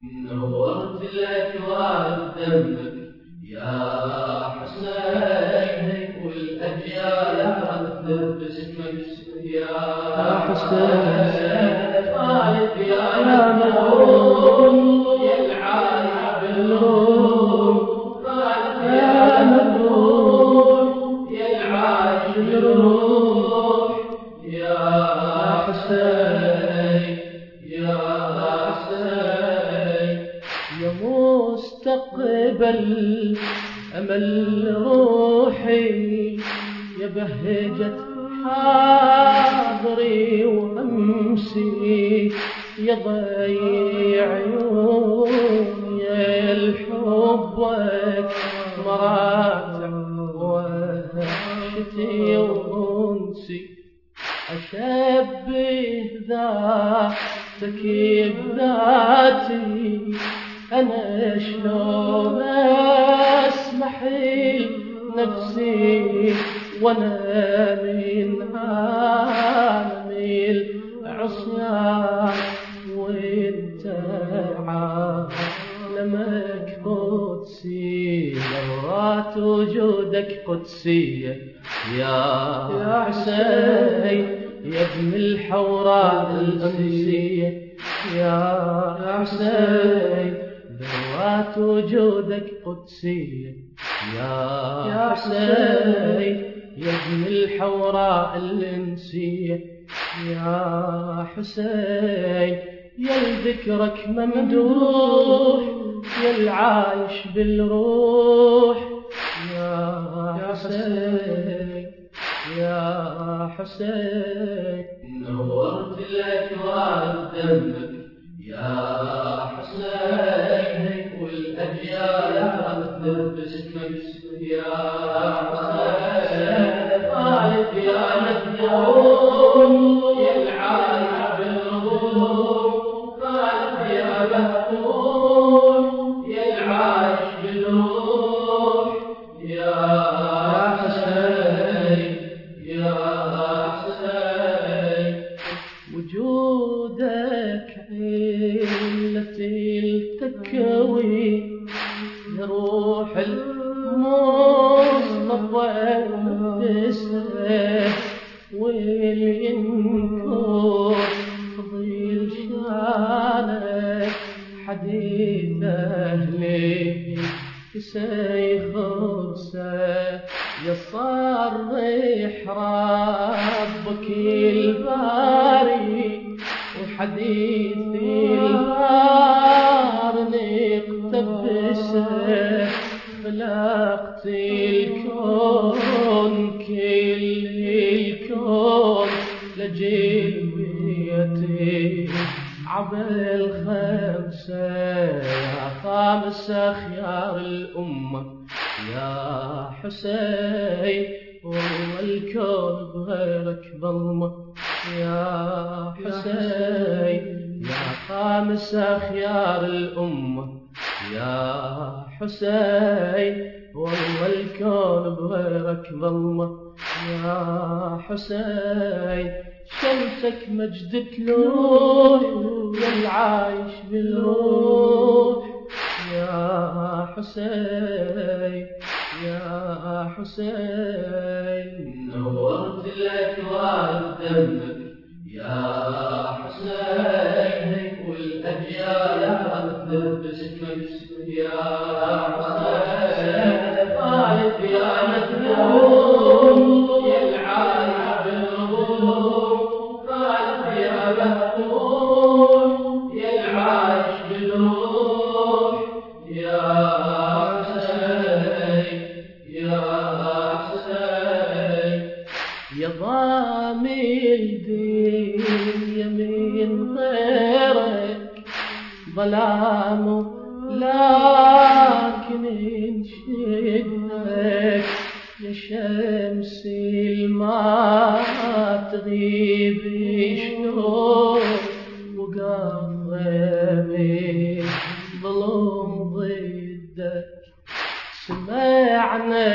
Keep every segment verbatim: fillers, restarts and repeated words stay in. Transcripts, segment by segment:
نورت الأكوان دمك يا حسين، والأجيال تذكر باسمك يا حسين. خالد يا مدعون يا العايش بالروح، خالد يا مدعون يا العايش بالروح يا حسين يا حسين. يا مستقبل أمل روحي، يا بهجة حاضري وأمسي، يا ضيع عيوني يا الحبك مراتع وحشتي وأنسي. أشبه ذاتك بذاتي، أنا شلون أسمح لنفسي وأنا من عالم العصيان، وانت عالمك قدسي، نورات وجودك قدسية يا حسين، يا ابن الحوراء الأمسية يا حسين. ذرات وجودك قدسية يا حسين، يا ابن الحوراء الأنسية يا حسين. يا ذكرك ممدوح يا العايش بالروح يا حسين يا حسين. نورت الأكوان دمك يا حسين، والأجيال تذكر باسمك يا حسين. خالد يا مدعون يا العايش بالروح، خالد يا مدعون يا العايش بالروح يا حسين يا حسين. وجودك علتي التكوين، يا روح المصطفى المقدسة، والينكر فضيل شانك، حديث أهلي سيخرسه. يصرح ربك الباري، وحديث البار نقتبسه. خلقت الكون كل الكون لجل بيتي عبل خمسة، يا خامس أخيار الأمة يا حسين. والكون بغيرك ظلمة يا حسين، يا خامس أخيار الأمة يا حسين. والله الكون بغيرك ظلمة يا حسين. شمسك مجد تلوح يا العايش بالروح يا حسين يا حسين. نورت الأكوان دمك يا حسين، والأجيال تذكر باسمك يا حسين. خالد يا مدعون يا العايش بالروح، خالد يا مدعون يا العايش بالروح يا حسين يا حسين. يا ضامي الدين يمين غيرك ظلام، لكن انشدك يا شمسي ما تغيب شلون، وقربي ظلم ضدك. سمعنا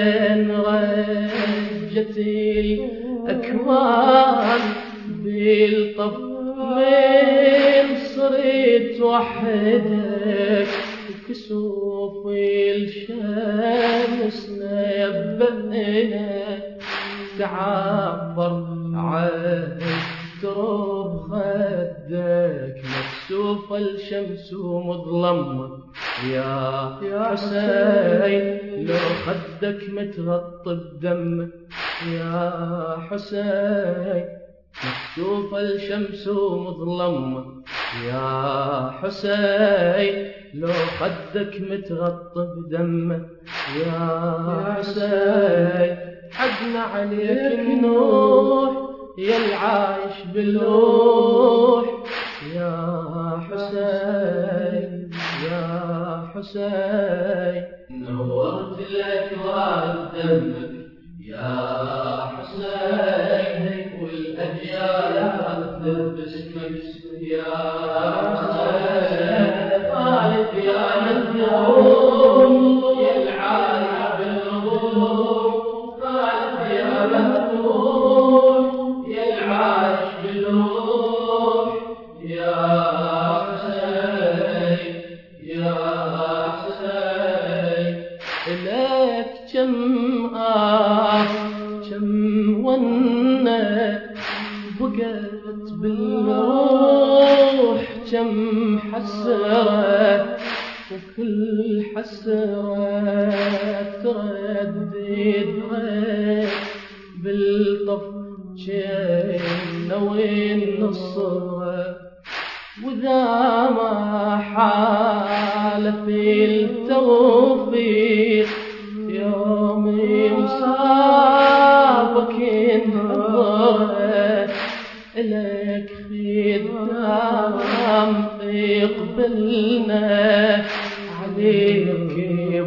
رجت الأكوان بالطف من صرت وحد يدك كسوف الشمس نبأنا تعبر عالتراب خدك مكسوف الشمس مظلمة يا حسين لو خدك متغطى بدم يا حسين مكسوف الشمس مظلمة يا حسين لو خدك متغطى بدمه يا حسين حقنا عليك النوح يا العايش بالروح يا حسين يا حسين نورت الأكوان بدمك يا حسين والأجيال تذكر باسمك يا حسين طالب يا مذموم يا العايش بالروح طالب يا مذموم يا العايش بالروح يا حسين يا حسين لك كم آه كم ونة بقت بالروح كم حسرة وكل حسرة تردد بالطف جينا وين نصرة وإذا ما حالف التوفيق يوم مصابك انحضرت لك خدام يقبلنا عليك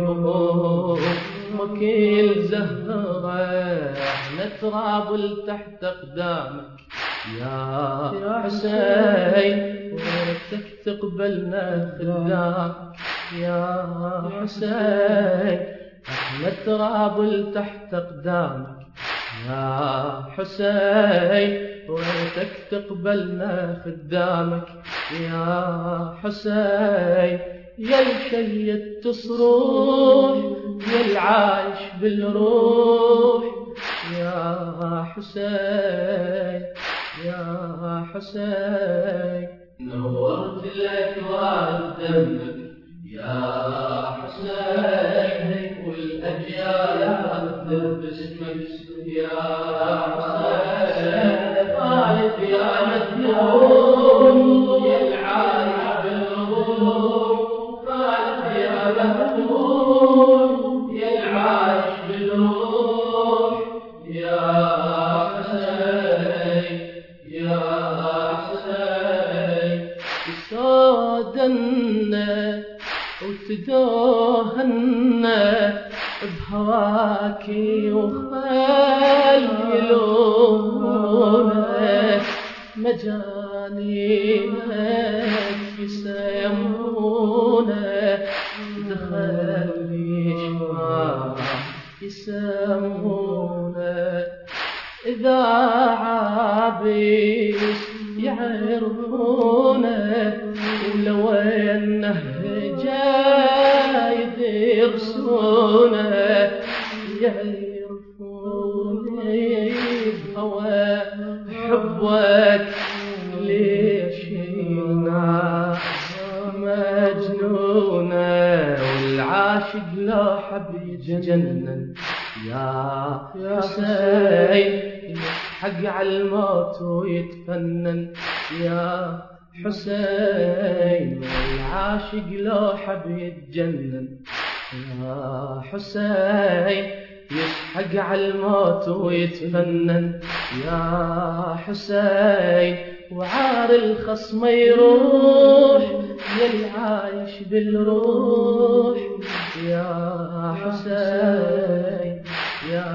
بغمك الزهرة نترابل تحت أقدامك يا حسين ورثك تقبلنا خدامك يا حسين نترابل تحت أقدامك يا حسين ورثك تقبلنا خدامك يا حسين يا الشيد تصروح يا العايش بالروح يا حسين يا حسين نورت الأكوان بدمك يا حسين والأجيال تذكر باسمك يا حسين طالب يا مذموم يا العايش بالروح طالب يا مذموم يا العايش بالروح يا حسين يا حسين تصادنا وتدوهنا بهواكي وخليلونك مجانينك يسمونك دخل شفاك يسمونك إذا عابس يعرفونك ولو انه جاي يدرسونك يعرفوني بهوى حبك ليش الناس مجنونة والعاشق لو حب يتجنن يا حسين يحق على الموت ويتفنن يا حسين والعاشق لو حب يتجنن يا حسين يحق على الموت ويتفنن يا حسين وعار الخصم يروح يا العايش بالروح يا حسين يا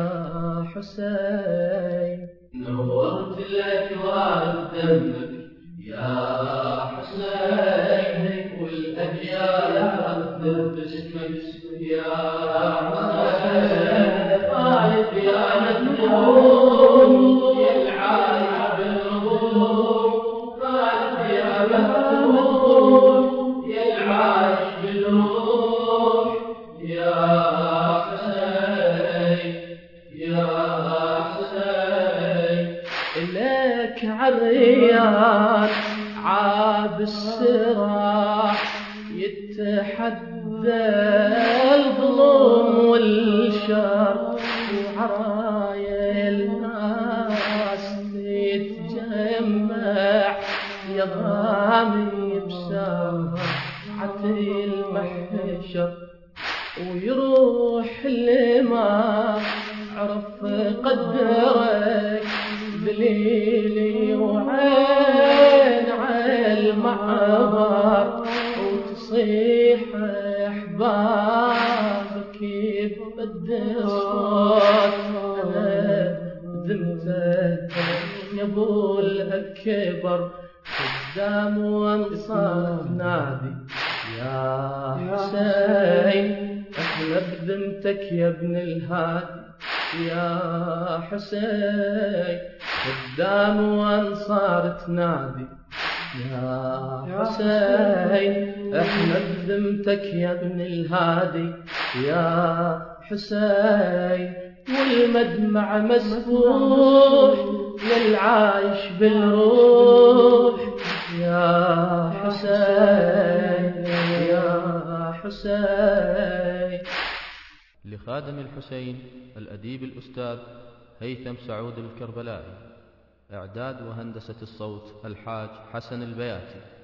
حسين نورت الأكوان بدمك يا حسين والأجيال تذكر باسمك يا حسين طالب يا مذموم يا العايش بالروح طالب يا مذموم يا تحدى الظلم والشر، وعرايا الناس تتجمع يا غامي بساحة المحشر، ويروح لما عرف قدرك دليلي وعين عالمعبر، وتصيح احبابك يبد الصوت انا ذمتك يا ابو الاكبر، قدام وانصار نادي يا حسين احنا بذمتك يا ابن الهادي يا حسين، قدام وانصار تنادي يا حسين احنا بذمتك يا ابن الهادي يا حسين، والمدمع مسفوح للعايش بالروح يا حسين يا حسين. لخادم الحسين الأديب الأستاذ هيثم سعود الكربلائي. إعداد وهندسة الصوت الحاج حسن البياتي.